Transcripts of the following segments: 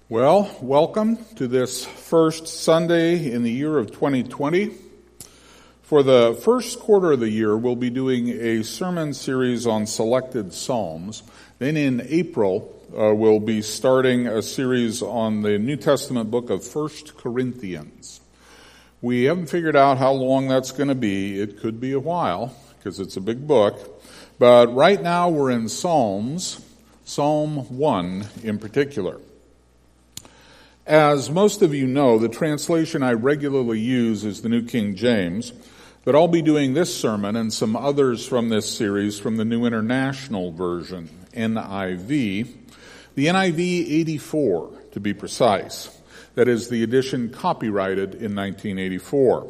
Well, welcome to this first Sunday in the year of 2020. For the first quarter of the year, we'll be doing a sermon series on selected psalms. Then in April, we'll be starting a series on the New Testament book of 1 Corinthians. We haven't figured out how long that's going to be. It could be a while because it's a big book. But right now we're in Psalms, Psalm 1 in particular. As most of you know, the translation I regularly use is the New King James, but I'll be doing this sermon and some others from this series from the New International Version, NIV. The NIV 84, to be precise. That is the edition copyrighted in 1984.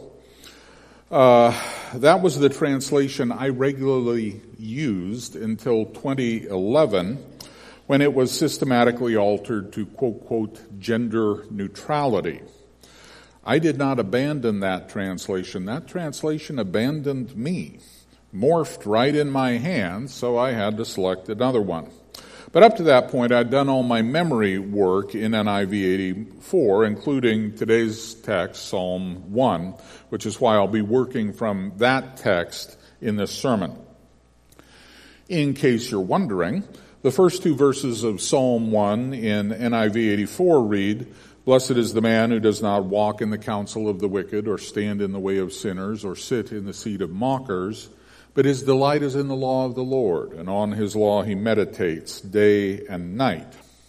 That was the translation I regularly used until 2011, when it was systematically altered to, quote, gender neutrality. I did not abandon that translation. That translation abandoned me, morphed right in my hand, so I had to select another one. But up to that point, I'd done all my memory work in NIV 84, including today's text, Psalm 1, which is why I'll be working from that text in this sermon. In case you're wondering, the first two verses of Psalm 1 in NIV 84 read, "Blessed is the man who does not walk in the counsel of the wicked, or stand in the way of sinners, or sit in the seat of mockers, but his delight is in the law of the Lord, and on his law he meditates day and night."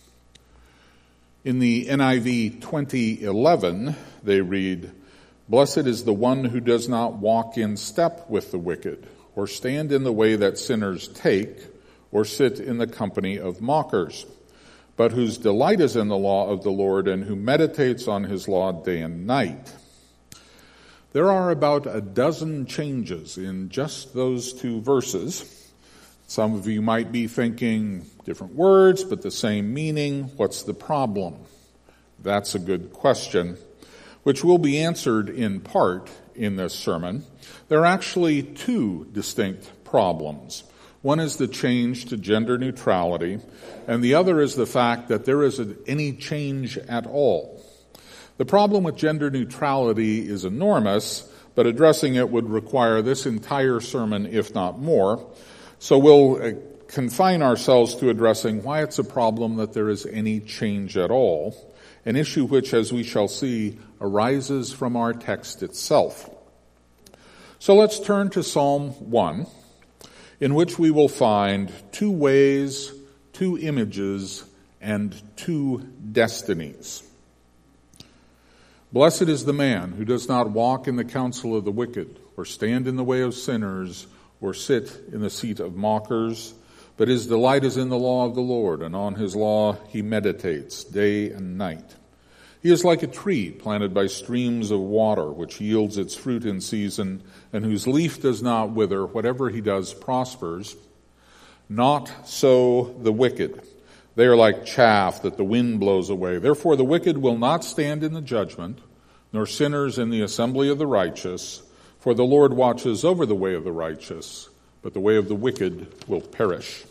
In the NIV 2011, they read, "Blessed is the one who does not walk in step with the wicked, or stand in the way that sinners take, or sit in the company of mockers, but whose delight is in the law of the Lord, and who meditates on his law day and night." There are about a dozen changes in just those two verses. Some of you might be thinking different words, but the same meaning. What's the problem? That's a good question, which will be answered in part in this sermon. There are actually two distinct problems. One is the change to gender neutrality, and the other is the fact that there isn't any change at all. The problem with gender neutrality is enormous, but addressing it would require this entire sermon, if not more. So we'll confine ourselves to addressing why it's a problem that there is any change at all, an issue which, as we shall see, arises from our text itself. So let's turn to Psalm 1. In which we will find two ways, two images, and two destinies. "Blessed is the man who does not walk in the counsel of the wicked, or stand in the way of sinners, or sit in the seat of mockers, but his delight is in the law of the Lord, and on his law he meditates day and night. He is like a tree planted by streams of water, which yields its fruit in season, and whose leaf does not wither. Whatever he does prospers. Not so the wicked. They are like chaff that the wind blows away. Therefore the wicked will not stand in the judgment, nor sinners in the assembly of the righteous. For the Lord watches over the way of the righteous, but the way of the wicked will perish."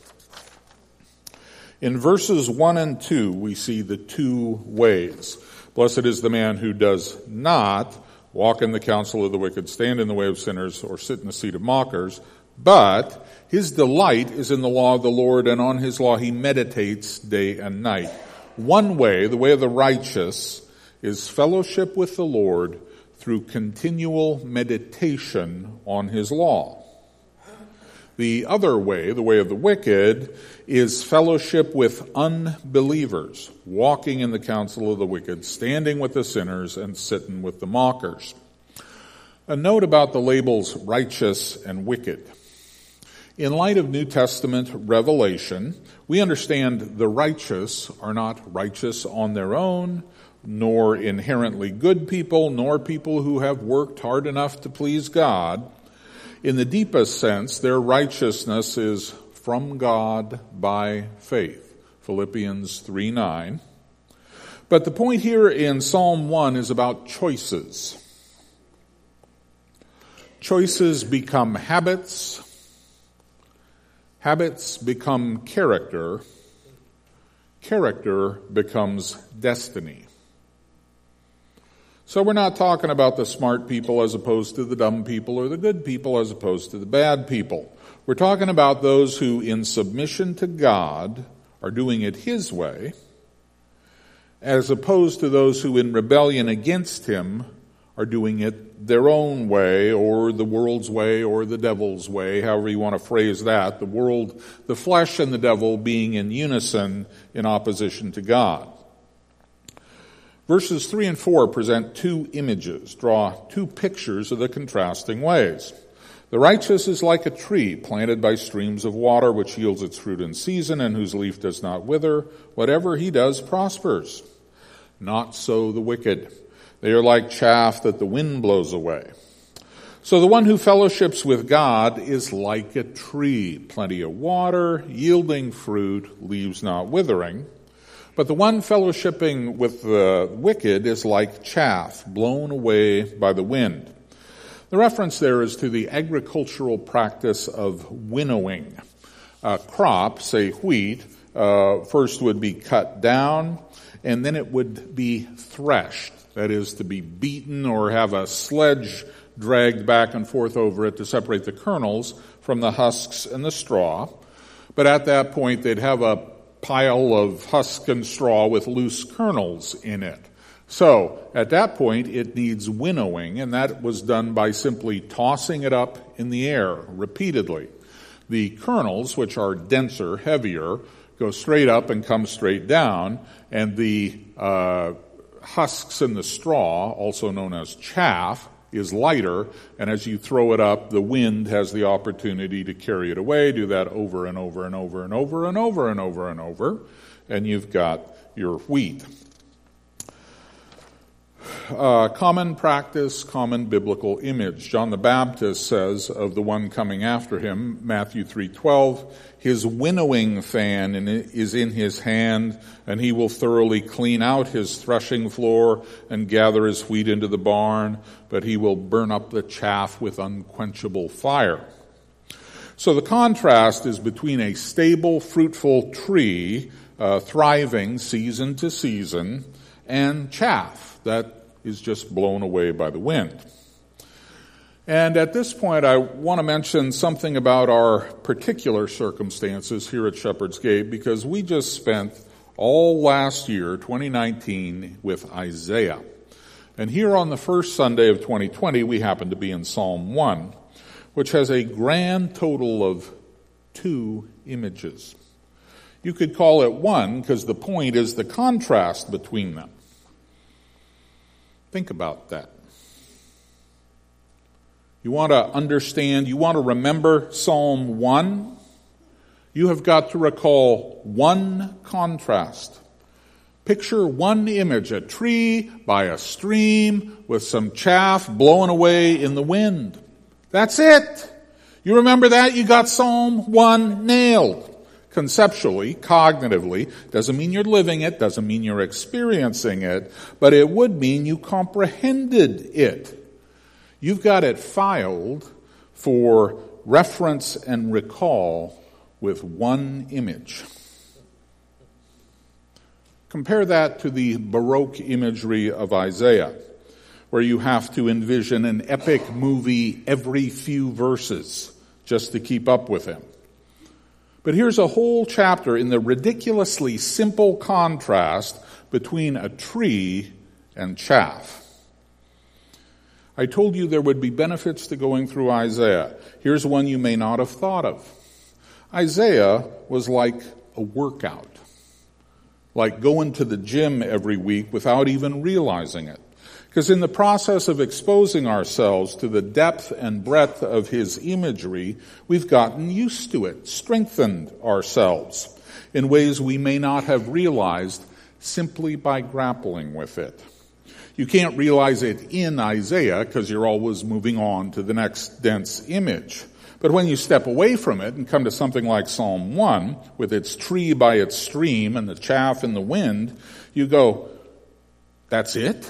In verses 1 and 2, we see the two ways. Blessed is the man who does not walk in the counsel of the wicked, stand in the way of sinners, or sit in the seat of mockers, but his delight is in the law of the Lord, and on his law he meditates day and night. One way, the way of the righteous, is fellowship with the Lord through continual meditation on his law. The other way, the way of the wicked, is fellowship with unbelievers, walking in the counsel of the wicked, standing with the sinners, and sitting with the mockers. A note about the labels righteous and wicked. In light of New Testament revelation, we understand the righteous are not righteous on their own, nor inherently good people, nor people who have worked hard enough to please God. In the deepest sense, their righteousness is from God by faith. Philippians 3:9. But the point here in Psalm 1 is about choices. Choices become habits. Habits become character. character becomes destiny. So we're not talking about the smart people as opposed to the dumb people or the good people as opposed to the bad people. We're talking about those who, in submission to God, are doing it His way, as opposed to those who, in rebellion against Him, are doing it their own way, or the world's way, or the devil's way, however you want to phrase that. The world, the flesh and the devil being in unison in opposition to God. Verses 3 and 4 present two images, draw two pictures of the contrasting ways. The righteous is like a tree planted by streams of water, which yields its fruit in season, and whose leaf does not wither. Whatever he does prospers. Not so the wicked. They are like chaff that the wind blows away. So the one who fellowships with God is like a tree, plenty of water, yielding fruit, leaves not withering. But the one fellowshipping with the wicked is like chaff, blown away by the wind. The reference there is to the agricultural practice of winnowing. A crop, say wheat, first would be cut down, and then it would be threshed. That is, to be beaten or have a sledge dragged back and forth over it to separate the kernels from the husks and the straw. But at that point, they'd have a pile of husk and straw with loose kernels in it. So, at that point, it needs winnowing, and that was done by simply tossing it up in the air repeatedly. The kernels, which are denser, heavier, go straight up and come straight down, and the husks in the straw, also known as chaff, is lighter, and as you throw it up, the wind has the opportunity to carry it away. Do that over and over and over and over and over and over and over, and you've got your wheat. Common practice, common biblical image. John the Baptist says of the one coming after him, Matthew 3:12, his winnowing fan is in his hand, and he will thoroughly clean out his threshing floor and gather his wheat into the barn, but he will burn up the chaff with unquenchable fire. So the contrast is between a stable, fruitful tree, thriving season to season, and chaff that is just blown away by the wind. And at this point, I want to mention something about our particular circumstances here at Shepherd's Gate, because we just spent all last year, 2019, with Isaiah. And here on the first Sunday of 2020, we happen to be in Psalm 1, which has a grand total of 2 images. You could call it one, because the point is the contrast between them. Think about that. You want to understand, you want to remember Psalm 1? You have got to recall one contrast. Picture one image, a tree by a stream with some chaff blowing away in the wind. That's it. You remember that? You got Psalm 1 nailed. Conceptually, cognitively, doesn't mean you're living it, doesn't mean you're experiencing it, but it would mean you comprehended it. You've got it filed for reference and recall with one image. Compare that to the Baroque imagery of Isaiah, where you have to envision an epic movie every few verses just to keep up with him. But here's a whole chapter in the ridiculously simple contrast between a tree and chaff. I told you there would be benefits to going through Isaiah. Here's one you may not have thought of. Isaiah was like a workout, like going to the gym every week without even realizing it. Because in the process of exposing ourselves to the depth and breadth of his imagery, we've gotten used to it, strengthened ourselves in ways we may not have realized simply by grappling with it. You can't realize it in Isaiah because you're always moving on to the next dense image. But when you step away from it and come to something like Psalm 1, with its tree by its stream and the chaff in the wind, you go, that's it?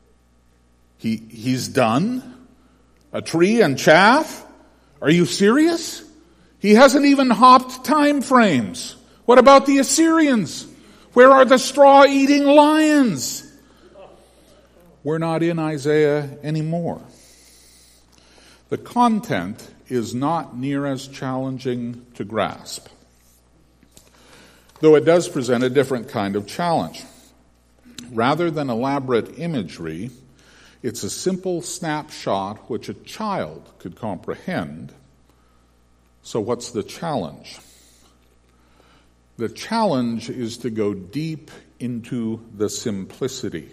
He's done? A tree and chaff? Are you serious? He hasn't even hopped time frames. What about the Assyrians? Where are the straw-eating lions? We're not in Isaiah anymore. The content is not near as challenging to grasp, though it does present a different kind of challenge. Rather than elaborate imagery, it's a simple snapshot which a child could comprehend. So what's the challenge? The challenge is to go deep into the simplicity,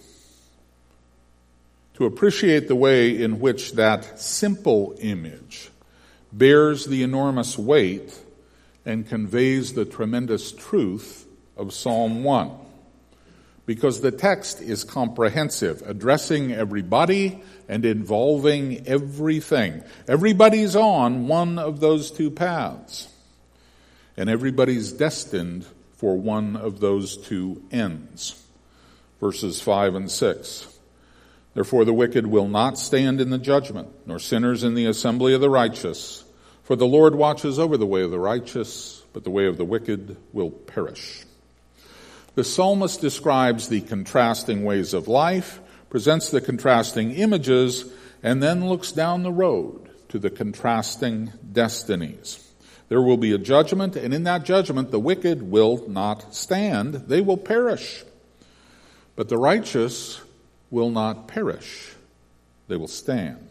to appreciate the way in which that simple image bears the enormous weight and conveys the tremendous truth of Psalm 1. Because the text is comprehensive, addressing everybody and involving everything. Everybody's on one of those two paths, and everybody's destined for one of those two ends. Verses 5 and 6. Therefore the wicked will not stand in the judgment, nor sinners in the assembly of the righteous. For the Lord watches over the way of the righteous, but the way of the wicked will perish. The psalmist describes the contrasting ways of life, presents the contrasting images, and then looks down the road to the contrasting destinies. There will be a judgment, and in that judgment the wicked will not stand. They will perish. But the righteous will not perish. They will stand.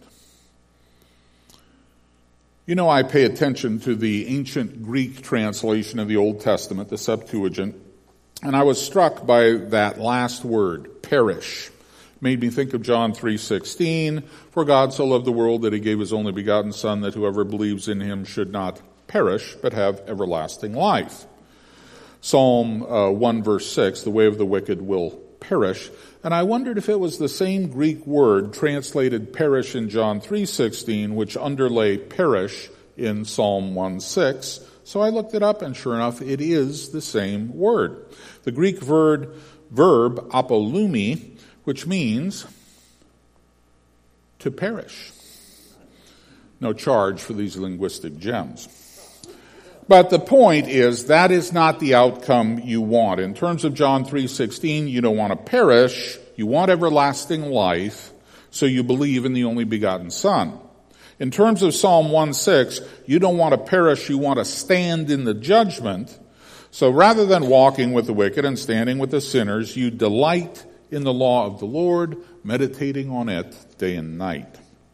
You know, I pay attention to the ancient Greek translation of the Old Testament, the Septuagint, and I was struck by that last word, perish. Made me think of John 3:16, for God so loved the world that he gave his only begotten Son, that whoever believes in him should not perish, but have everlasting life. Psalm 1 verse 6, the way of the wicked will perish. And I wondered if it was the same Greek word translated perish in John 3:16, which underlay perish in Psalm 1:6. So I looked it up, and sure enough, it is the same word. The Greek verb apolumi, which means to perish. No charge for these linguistic gems. But the point is, that is not the outcome you want. In terms of John 3:16, you don't want to perish, you want everlasting life, so you believe in the only begotten Son. In terms of Psalm 1:6, you don't want to perish, you want to stand in the judgment. So rather than walking with the wicked and standing with the sinners, you delight in the law of the Lord, meditating on it day and night.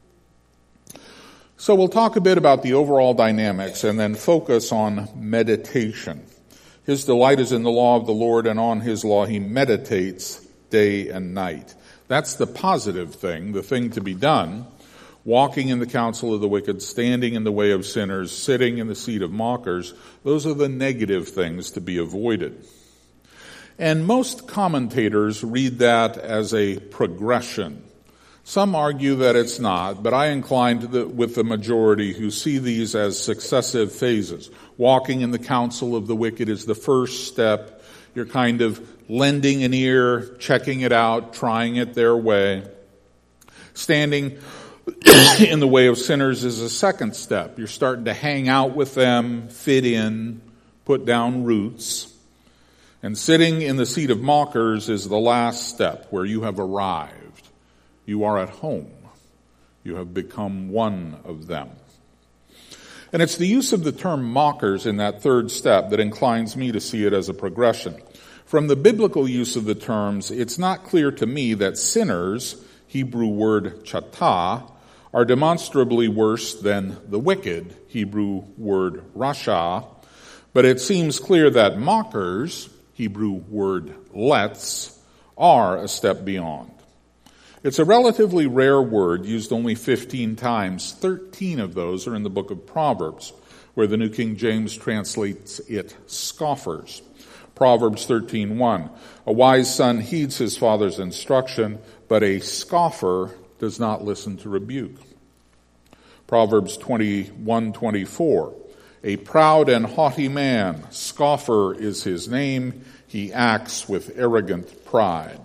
So we'll talk a bit about the overall dynamics and then focus on meditation. His delight is in the law of the Lord, and on his law he meditates day and night. That's the positive thing, the thing to be done. Walking in the counsel of the wicked, standing in the way of sinners, sitting in the seat of mockers, those are the negative things to be avoided. And most commentators read that as a progression. Some argue that it's not, but I incline with the majority who see these as successive phases. Walking in the counsel of the wicked is the first step. You're kind of lending an ear, checking it out, trying it their way. Standing in the way of sinners is a second step. You're starting to hang out with them, fit in, put down roots. And sitting in the seat of mockers is the last step, where you have arrived. You are at home. You have become one of them. And it's the use of the term mockers in that third step that inclines me to see it as a progression. From the biblical use of the terms, it's not clear to me that sinners, Hebrew word chata, are demonstrably worse than the wicked, Hebrew word rasha, but it seems clear that mockers, Hebrew word letz, are a step beyond. It's a relatively rare word, used only 15 times. 13 of those are in the book of Proverbs, where the New King James translates it scoffers. Proverbs 13:1, a wise son heeds his father's instruction, but a scoffer does not listen to rebuke. Proverbs 21:24, a proud and haughty man, scoffer is his name, he acts with arrogant pride.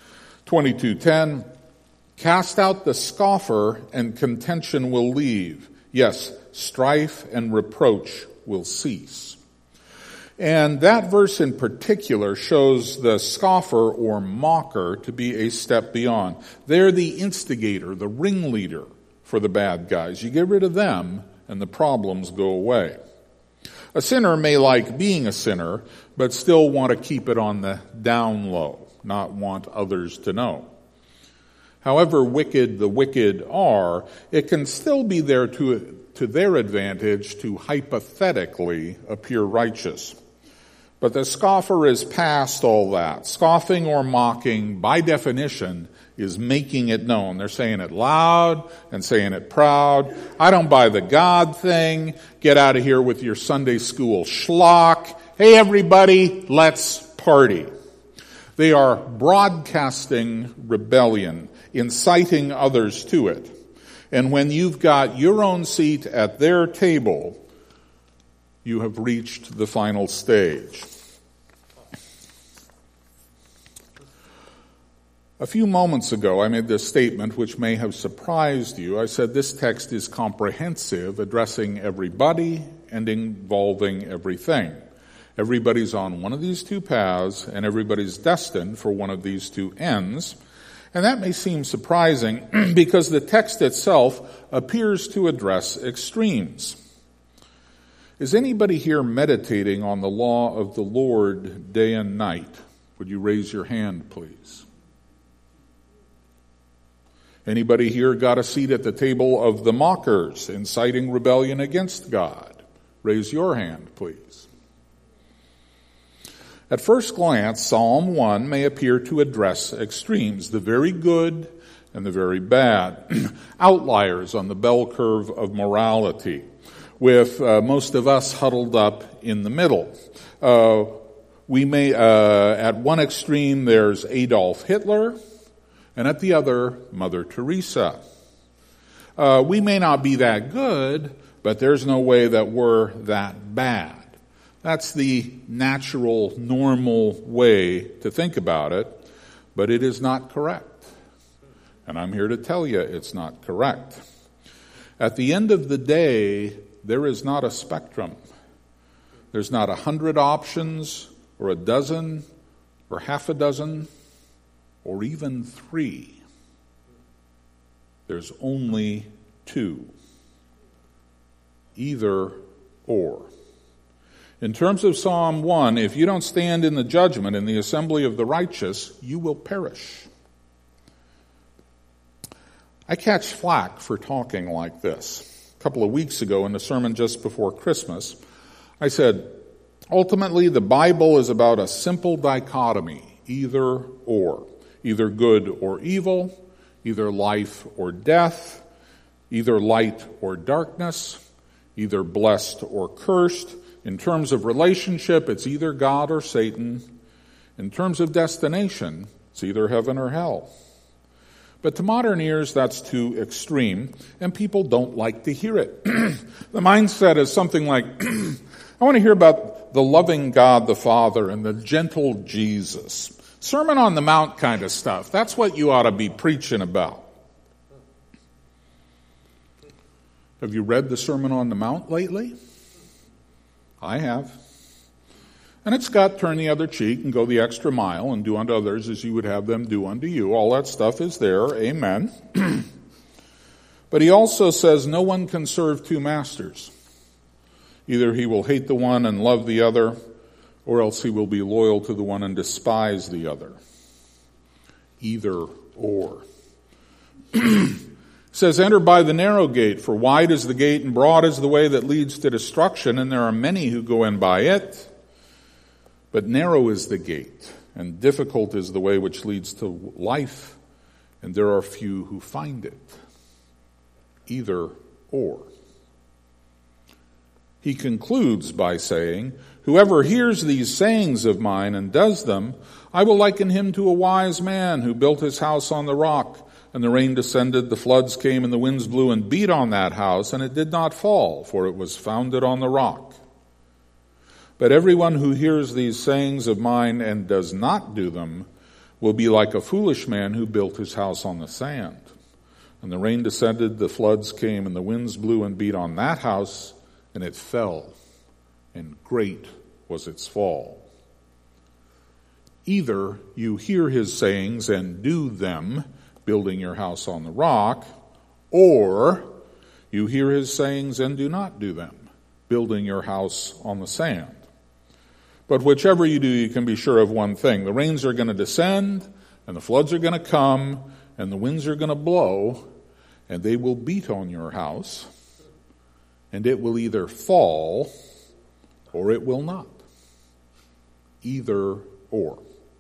22:10, cast out the scoffer and contention will leave. Yes, strife and reproach will cease. And that verse in particular shows the scoffer or mocker to be a step beyond. They're the instigator, the ringleader for the bad guys. You get rid of them and the problems go away. A sinner may like being a sinner, but still want to keep it on the down low, not want others to know. However wicked the wicked are, it can still be there to their advantage to hypothetically appear righteous. But the scoffer is past all that. Scoffing or mocking, by definition, is making it known. They're saying it loud and saying it proud. I don't buy the God thing. Get out of here with your Sunday school schlock. Hey everybody, let's party. They are broadcasting rebellion, inciting others to it. And when you've got your own seat at their table, you have reached the final stage. A few moments ago, I made this statement which may have surprised you. I said this text is comprehensive, addressing everybody and involving everything. Everybody's on one of these two paths, and everybody's destined for one of these two ends. And that may seem surprising because the text itself appears to address extremes. Is anybody here meditating on the law of the Lord day and night? Would you raise your hand, please? Anybody here got a seat at the table of the mockers, inciting rebellion against God? Raise your hand, please. At first glance, Psalm 1 may appear to address extremes, the very good and the very bad, outliers on the bell curve of morality, with most of us huddled up in the middle. We may, at one extreme, there's Adolf Hitler, and at the other, Mother Teresa. We may not be that good, but there's no way that we're that bad. That's the natural, normal way to think about it, but it is not correct. And I'm here to tell you it's not correct. At the end of the day, there is not a spectrum. There's not 100 options, or a dozen, or half a dozen, or even 3. There's only 2. Either or. In terms of Psalm 1, if you don't stand in the judgment in the assembly of the righteous, you will perish. I catch flack for talking like this. A couple of weeks ago in the sermon just before Christmas, I said, ultimately the Bible is about a simple dichotomy, either or. Either good or evil, either life or death, either light or darkness, either blessed or cursed. In terms of relationship, it's either God or Satan. In terms of destination, it's either heaven or hell. But to modern ears, that's too extreme, and people don't like to hear it. The mindset is something like, I want to hear about the loving God the Father and the gentle Jesus. Sermon on the Mount kind of stuff. That's what you ought to be preaching about. Have you read the Sermon on the Mount lately? I have. And it's got turn the other cheek and go the extra mile and do unto others as you would have them do unto you. All that stuff is there. Amen. But he also says no one can serve 2 masters. Either he will hate the one and love the other, or else he will be loyal to the one and despise the other. Either or. It says, enter by the narrow gate, for wide is the gate and broad is the way that leads to destruction, and there are many who go in by it. But narrow is the gate, and difficult is the way which leads to life, and there are few who find it. Either or. He concludes by saying, whoever hears these sayings of mine and does them, I will liken him to a wise man who built his house on the rock, and the rain descended, the floods came, and the winds blew and beat on that house, and it did not fall, for it was founded on the rock. But everyone who hears these sayings of mine and does not do them will be like a foolish man who built his house on the sand. And the rain descended, the floods came, and the winds blew and beat on that house, and it fell. And great was its fall. Either you hear his sayings and do them, building your house on the rock, or you hear his sayings and do not do them, building your house on the sand. But whichever you do, you can be sure of one thing. The rains are going to descend, and the floods are going to come, and the winds are going to blow, and they will beat on your house, and it will either fall or it will not. Either or.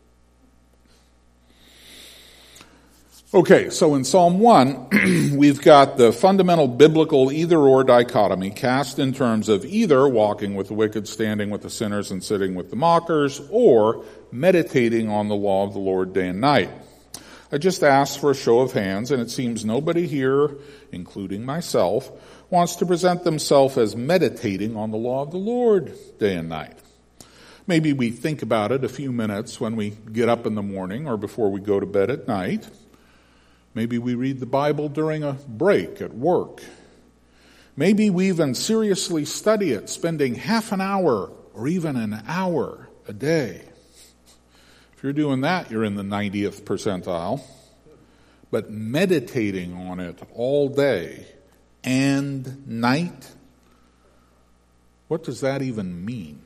Okay, so in Psalm 1, we've got the fundamental biblical either-or dichotomy cast in terms of either walking with the wicked, standing with the sinners, and sitting with the mockers, or meditating on the law of the Lord day and night. I just asked for a show of hands, and it seems nobody here, including myself, wants to present themselves as meditating on the law of the Lord day and night. Maybe we think about it a few minutes when we get up in the morning or before we go to bed at night. Maybe we read the Bible during a break at work. Maybe we even seriously study it, spending half an hour or even an hour a day. If you're doing that, you're in the 90th percentile. But meditating on it all day and night, what does that even mean?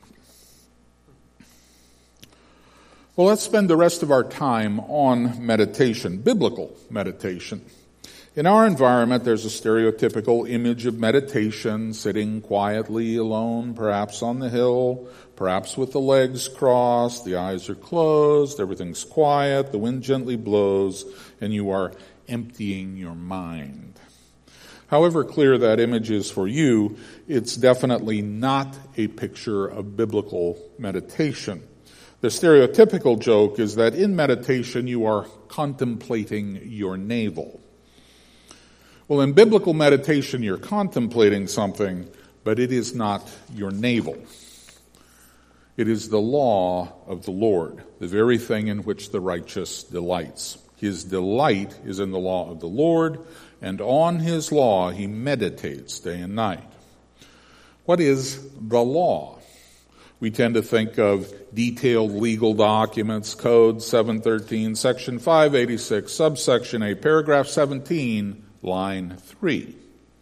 Well, let's spend the rest of our time on meditation, biblical meditation. In our environment, there's a stereotypical image of meditation, sitting quietly alone, perhaps on the hill, perhaps with the legs crossed, the eyes are closed, everything's quiet, the wind gently blows, and you are emptying your mind. However clear that image is for you, it's definitely not a picture of biblical meditation. The stereotypical joke is that in meditation you are contemplating your navel. Well, in biblical meditation you're contemplating something, but it is not your navel. It is the law of the Lord, the very thing in which the righteous delights. His delight is in the law of the Lord, and on his law he meditates day and night. What is the law? We tend to think of detailed legal documents, Code 713, Section 586, subsection A, paragraph 17, line 3.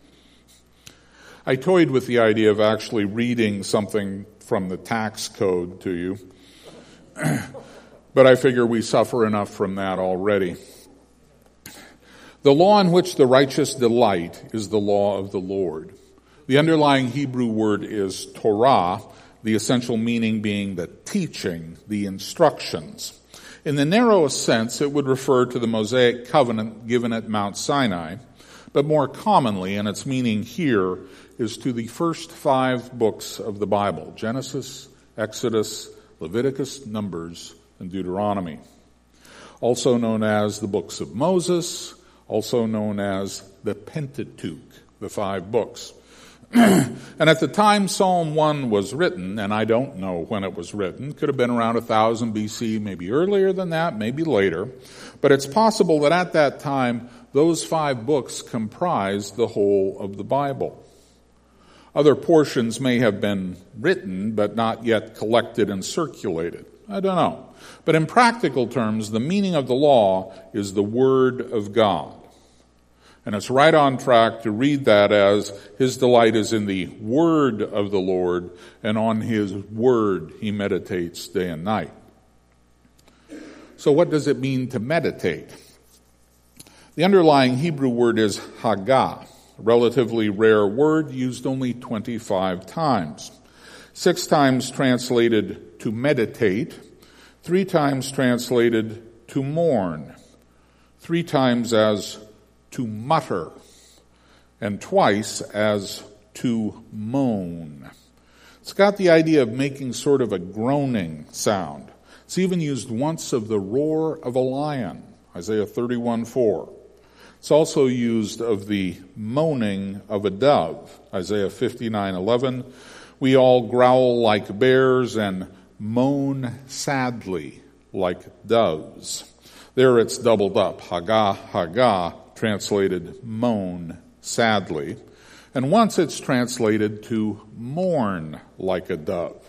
I toyed with the idea of actually reading something from the tax code to you, but I figure we suffer enough from that already. The law in which the righteous delight is the law of the Lord. The underlying Hebrew word is Torah, the essential meaning being the teaching, the instructions. In the narrowest sense, it would refer to the Mosaic covenant given at Mount Sinai, but more commonly, and its meaning here, is to the first 5 books of the Bible: Genesis, Exodus, Leviticus, Numbers, and Deuteronomy. Also known as the books of Moses, also known as the Pentateuch, the 5 books. And at the time Psalm 1 was written, and I don't know when it was written, could have been around 1000 BC, maybe earlier than that, maybe later, but it's possible that at that time those 5 books comprised the whole of the Bible. Other portions may have been written, but not yet collected and circulated. I don't know. But in practical terms, the meaning of the law is the Word of God. And it's right on track to read that as his delight is in the word of the Lord, and on his word he meditates day and night. So what does it mean to meditate? The underlying Hebrew word is hagah, a relatively rare word used only 25 times. 6 times translated to meditate, 3 times translated to mourn, 3 times as to mutter, and twice as to moan. It's got the idea of making sort of a groaning sound. It's even used once of the roar of a lion, Isaiah 31:4. It's also used of the moaning of a dove, Isaiah 59:11. We all growl like bears and moan sadly like doves. There it's doubled up, hagah, hagah, translated moan sadly. And once it's translated to mourn like a dove.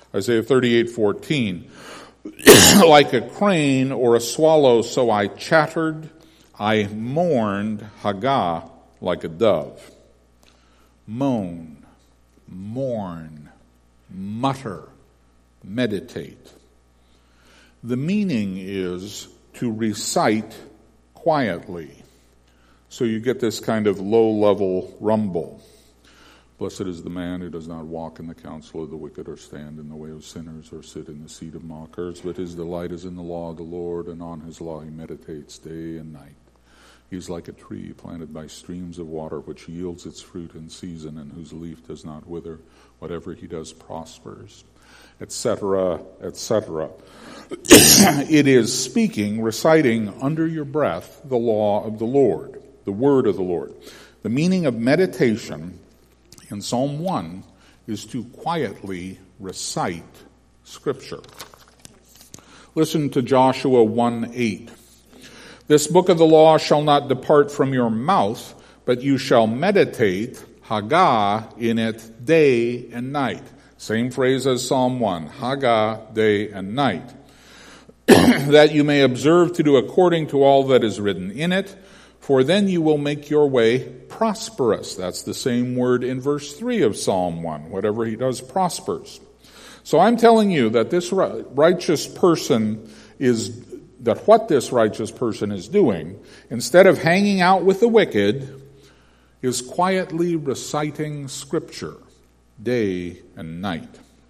Isaiah 38:14. Like a crane or a swallow, so I chattered. I mourned, Haggah, like a dove. Moan, mourn, mutter, meditate. The meaning is to recite quietly. So you get this kind of low-level rumble. Blessed is the man who does not walk in the counsel of the wicked, or stand in the way of sinners, or sit in the seat of mockers, but his delight is in the law of the Lord, and on his law he meditates day and night. He is like a tree planted by streams of water, which yields its fruit in season, and whose leaf does not wither. Whatever he does prospers, etc., etc. It is speaking, reciting under your breath the law of the Lord, the word of the Lord. The meaning of meditation in Psalm 1 is to quietly recite Scripture. Listen to Joshua 1:8. This book of the law shall not depart from your mouth, but you shall meditate, Haggah, in it day and night. Same phrase as Psalm 1, Haggah, day and night. That you may observe to do according to all that is written in it, for then you will make your way prosperous. That's the same word in verse 3 of Psalm 1. Whatever he does prospers. So I'm telling you that this righteous person what this righteous person is doing, instead of hanging out with the wicked, is quietly reciting Scripture day and night.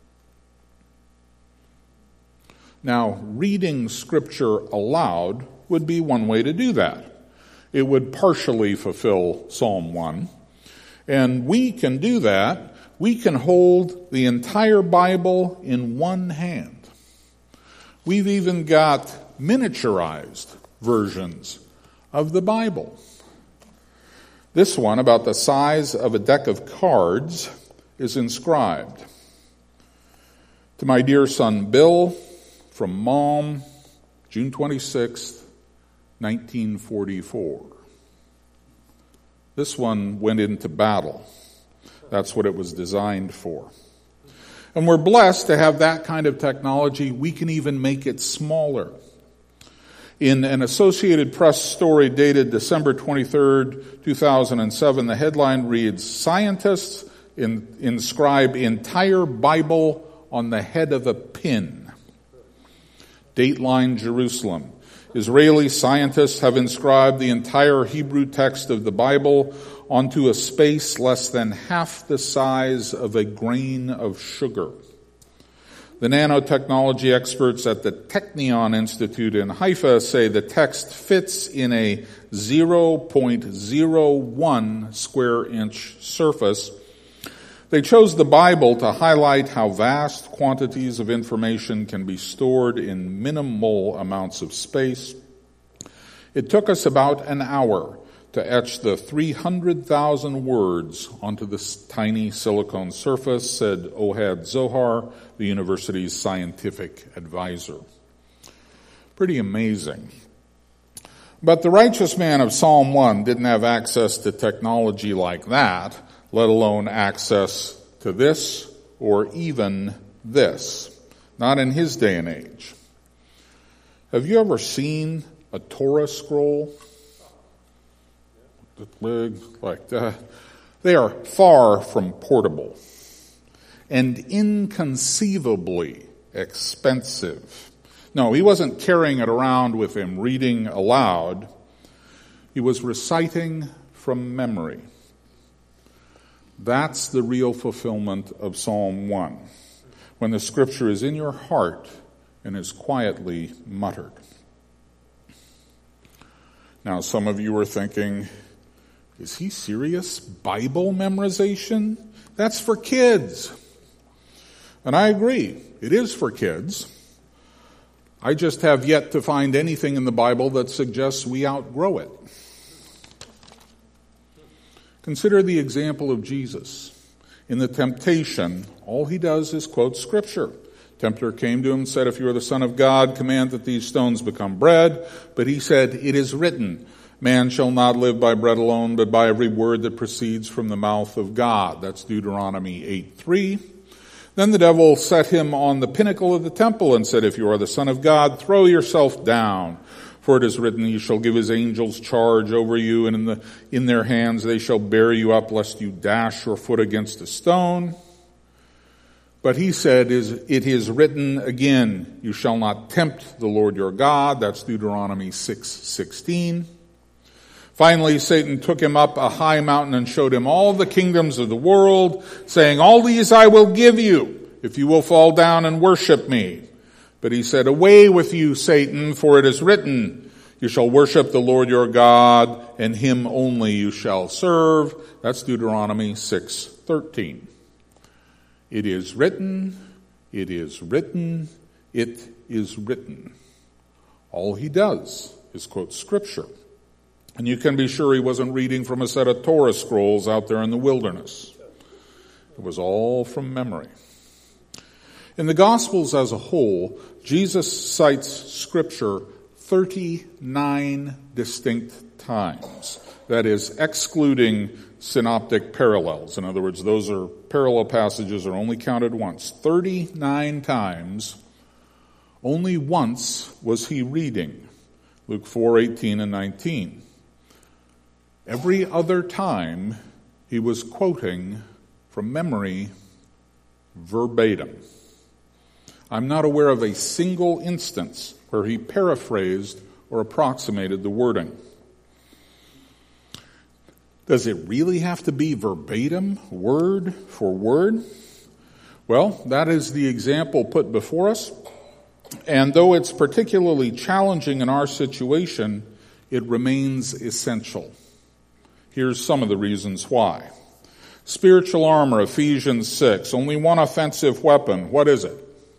Now, reading Scripture aloud would be one way to do that. It would partially fulfill Psalm 1. And we can do that. We can hold the entire Bible in one hand. We've even got miniaturized versions of the Bible. This one, about the size of a deck of cards, is inscribed. To my dear son Bill, from Mom, June 26th, 1944. This one went into battle. That's what it was designed for. And we're blessed to have that kind of technology. We can even make it smaller. In an Associated Press story dated December 23rd, 2007, the headline reads, Scientists inscribe entire Bible on the head of a pin. Dateline Jerusalem. Israeli scientists have inscribed the entire Hebrew text of the Bible onto a space less than half the size of a grain of sugar. The nanotechnology experts at the Technion Institute in Haifa say the text fits in a 0.01 square inch surface. They chose the Bible to highlight how vast quantities of information can be stored in minimal amounts of space. It took us about an hour to etch the 300,000 words onto this tiny silicone surface, said Ohad Zohar, the university's scientific advisor. Pretty amazing. But the righteous man of Psalm 1 didn't have access to technology like that, let alone access to this or even this. Not in his day and age. Have you ever seen a Torah scroll? Big like that. They are far from portable and inconceivably expensive. No, he wasn't carrying it around with him, reading aloud. He was reciting from memory. That's the real fulfillment of Psalm 1, when the Scripture is in your heart and is quietly muttered. Now, some of you are thinking, is he serious? Bible memorization? That's for kids. And I agree, it is for kids. I just have yet to find anything in the Bible that suggests we outgrow it. Consider the example of Jesus. In the temptation, all he does is quote Scripture. Tempter came to him and said, if you are the Son of God, command that these stones become bread. But he said, it is written, man shall not live by bread alone, but by every word that proceeds from the mouth of God. That's Deuteronomy 8:3. Then the devil set him on the pinnacle of the temple and said, "If you are the Son of God, throw yourself down. For it is written, He shall give His angels charge over you, and in their hands they shall bear you up, lest you dash your foot against a stone." But he said, "It is written again, you shall not tempt the Lord your God." That's Deuteronomy 6:16. Finally, Satan took him up a high mountain and showed him all the kingdoms of the world, saying, "All these I will give you, if you will fall down and worship me." But he said, "Away with you, Satan, for it is written, you shall worship the Lord your God, and Him only you shall serve." That's Deuteronomy 6:13. It is written, it is written, it is written. All he does is quote Scripture. And you can be sure he wasn't reading from a set of Torah scrolls out there in the wilderness. It was all from memory. In the Gospels as a whole, Jesus cites Scripture 39 distinct times. That is, excluding synoptic parallels. In other words, those are parallel passages are only counted once. 39 times. Only once was he reading. Luke 4:18 and 19. Every other time, he was quoting from memory verbatim. I'm not aware of a single instance where he paraphrased or approximated the wording. Does it really have to be verbatim, word for word? Well, that is the example put before us. And though it's particularly challenging in our situation, it remains essential. Here's some of the reasons why. Spiritual armor, Ephesians 6. Only one offensive weapon. What is it?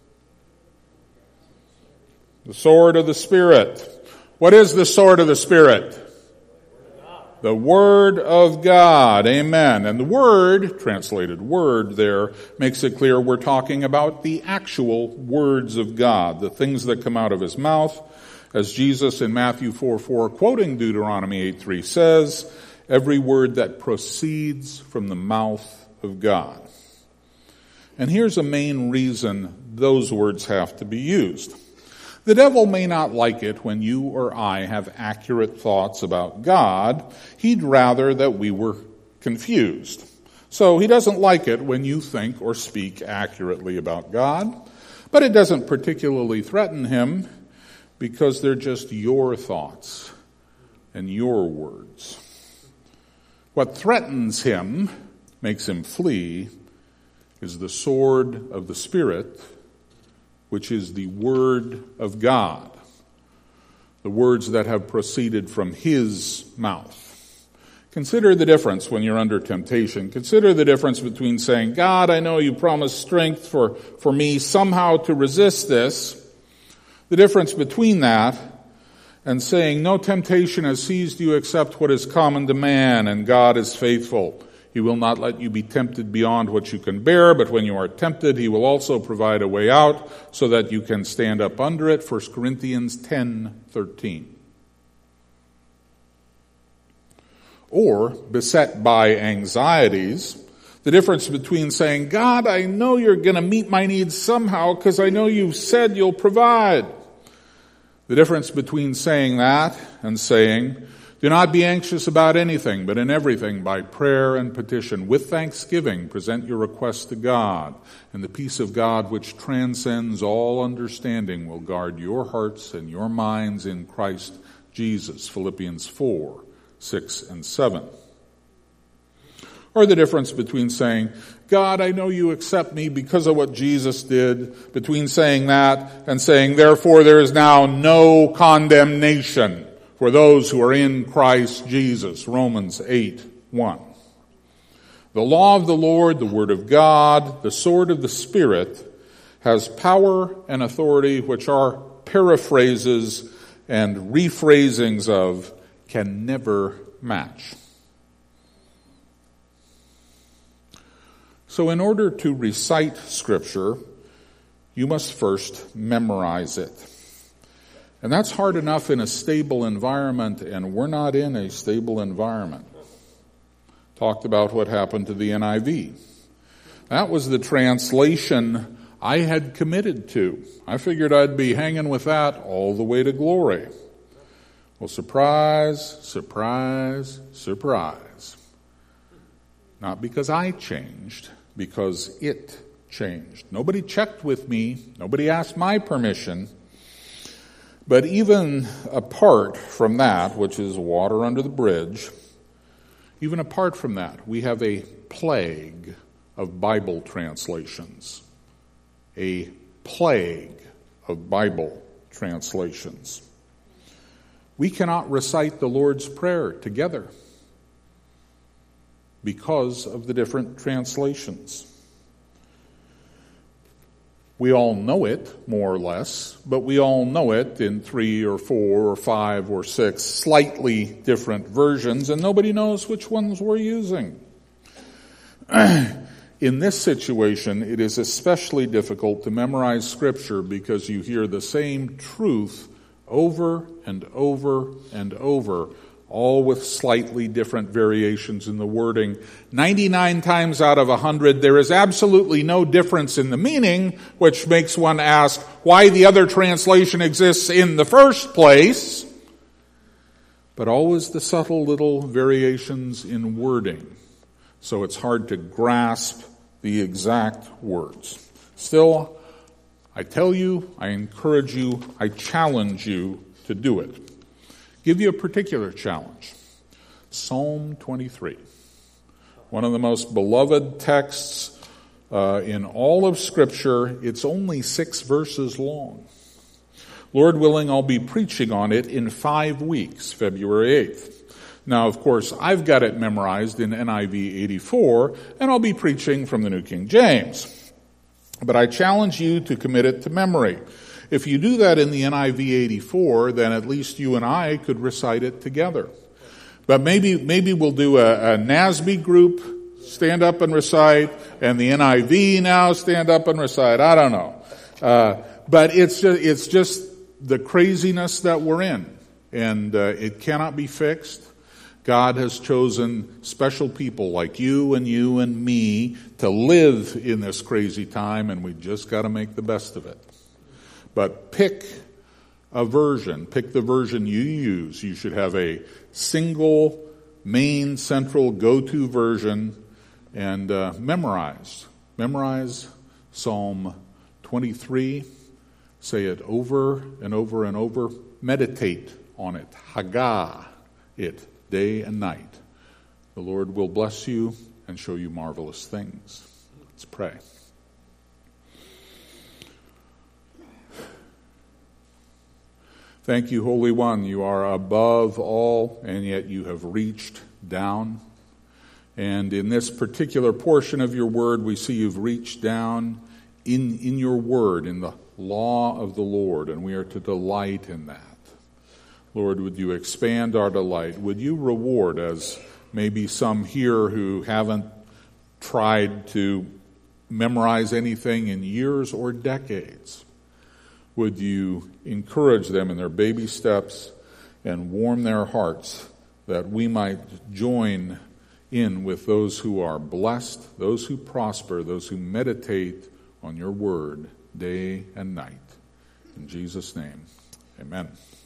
The sword of the Spirit. What is the sword of the Spirit? The Word of God. Amen. And the Word, translated word there, makes it clear we're talking about the actual words of God, the things that come out of His mouth. As Jesus in Matthew 4:4, quoting Deuteronomy 8:3 says, every word that proceeds from the mouth of God. And here's a main reason those words have to be used. The devil may not like it when you or I have accurate thoughts about God. He'd rather that we were confused. So he doesn't like it when you think or speak accurately about God. But it doesn't particularly threaten him because they're just your thoughts and your words. What threatens him, makes him flee, is the sword of the Spirit, which is the Word of God, the words that have proceeded from His mouth. Consider the difference when you're under temptation. Consider the difference between saying, God, I know you promised strength for me somehow to resist this. The difference between that and saying, no temptation has seized you except what is common to man, and God is faithful. He will not let you be tempted beyond what you can bear, but when you are tempted, He will also provide a way out so that you can stand up under it. 1 Corinthians 10:13. Or, beset by anxieties, the difference between saying, God, I know you're going to meet my needs somehow because I know you've said you'll provide. The difference between saying that and saying, do not be anxious about anything, but in everything, by prayer and petition, with thanksgiving, present your requests to God, and the peace of God, which transcends all understanding, will guard your hearts and your minds in Christ Jesus. Philippians 4:6 and 7. Or the difference between saying, God, I know you accept me because of what Jesus did, between saying that and saying, therefore there is now no condemnation for those who are in Christ Jesus. Romans 8:1. The law of the Lord, the Word of God, the sword of the Spirit, has power and authority which our paraphrases and rephrasings of can never match. So in order to recite Scripture, you must first memorize it. And that's hard enough in a stable environment, and we're not in a stable environment. Talked about what happened to the NIV. That was the translation I had committed to. I figured I'd be hanging with that all the way to glory. Well, surprise, surprise, surprise. Not because I changed, because it changed. Nobody checked with me. Nobody asked my permission. But even apart from that, which is water under the bridge, even apart from that, we have a plague of Bible translations. A plague of Bible translations. We cannot recite the Lord's Prayer together because of the different translations. We all know it, more or less, but we all know it in 3 or 4 or 5 or 6 slightly different versions, and nobody knows which ones we're using. In this situation, it is especially difficult to memorize Scripture because you hear the same truth over and over and over, all with slightly different variations in the wording. 99 times out of 100, there is absolutely no difference in the meaning, which makes one ask why the other translation exists in the first place. But always the subtle little variations in wording, so it's hard to grasp the exact words. Still, I tell you, I encourage you, I challenge you to do it. Give you a particular challenge. Psalm 23. One of the most beloved texts in all of Scripture. It's only 6 verses long. Lord willing, I'll be preaching on it in 5 weeks, February 8th. Now, of course, I've got it memorized in NIV 84, and I'll be preaching from the New King James. But I challenge you to commit it to memory. If you do that in the NIV 84, then at least you and I could recite it together. But maybe we'll do a NASB group, stand up and recite, and the NIV now stand up and recite. I don't know. But it's just the craziness that we're in. And it cannot be fixed. God has chosen special people like you and me to live in this crazy time, and we just got to make the best of it. But pick a version. Pick the version you use. You should have a single, main, central, go-to version, and memorize. Memorize Psalm 23. Say it over and over and over. Meditate on it. Haggah it. Day and night. The Lord will bless you and show you marvelous things. Let's pray. Thank you, Holy One. You are above all, and yet you have reached down. And in this particular portion of your word, we see you've reached down in your word, in the law of the Lord, and we are to delight in that. Lord, would you expand our delight? Would you reward, as maybe some here who haven't tried to memorize anything in years or decades, would you encourage them in their baby steps and warm their hearts that we might join in with those who are blessed, those who prosper, those who meditate on your word day and night. In Jesus' name, amen.